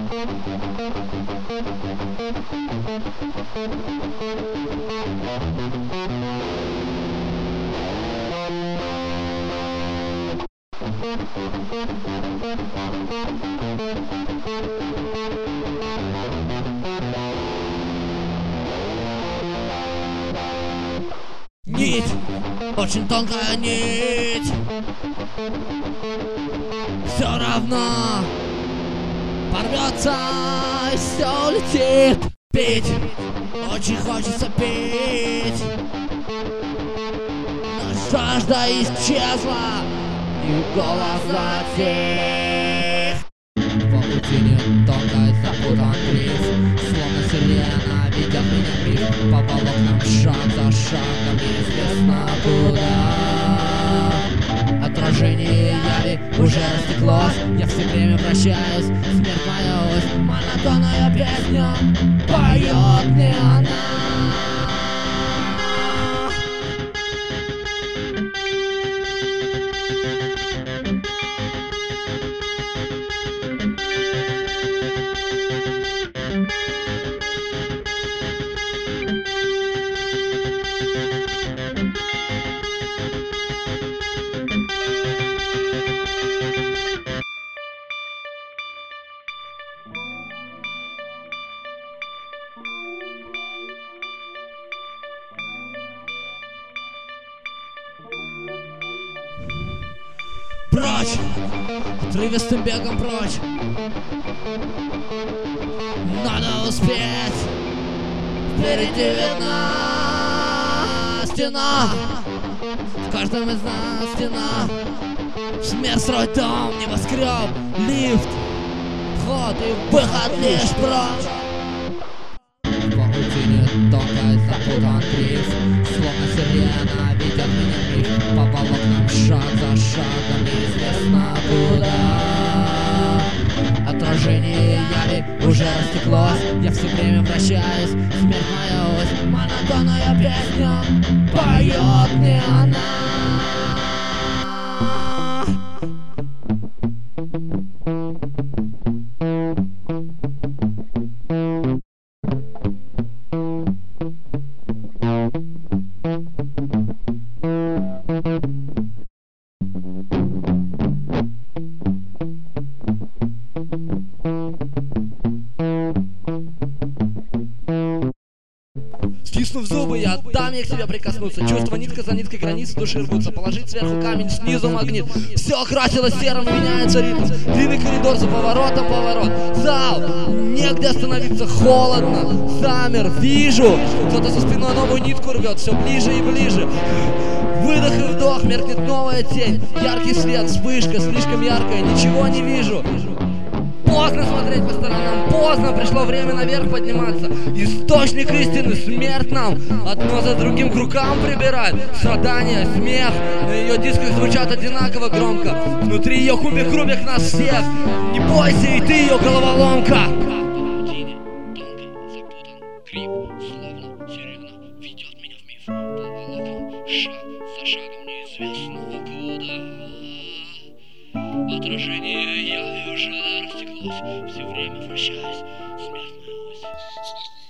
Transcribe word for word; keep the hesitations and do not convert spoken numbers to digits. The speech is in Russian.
Нить, очень тонкая нить. Все равно порвется и все улетит. Пить, очень хочется пить, но жажда исчезла и голос затих. В паутине тонкой запутан гриф, словно сирена ведет меня мир. По волокнам шаг за шагом неизвестно куда. Отражение яви уже растеклось, я все время прощаюсь, смерть моя ось. Монотонная песня поет мне она. Прочь! Отрывистым бегом прочь! Надо успеть! Впереди видна стена! В каждом из нас стена! Смерть строит дом, небоскреб, лифт! Вход и выход лишь прочь! В паутине тонкой запутан гриф, словно сирена ведет меня мир. По волокнам шаг за шагом неизвестно куда. Отражение яви уже растеклось, я все время вращаюсь, смерть моя ось. Монотонная песня поет мне она. Стиснув зубы, я дам ей к тебе прикоснуться. Чувства нитка за ниткой, границы души рвутся. Положить сверху камень, снизу магнит. Все окрасилось серым, меняется ритм. Длинный коридор, за поворотом поворот. Зал, негде остановиться, холодно. Замер, вижу, кто-то за спиной новую нитку рвет. Все ближе и ближе. Выдох и вдох, меркнет новая тень. Яркий свет, вспышка, слишком яркая, ничего не вижу. Поздно смотреть по сторонам, поздно, пришло время наверх подниматься. Источник истины, смерть нам одно за другим к рукам прибирает. Страдания, смех, на ее дисках звучат одинаково громко. Внутри ее кубик-рубик нас всех. Не бойся, и ты ее головоломка. Отражение яви уже растеклось, все время вращаясь, смерть моя ось.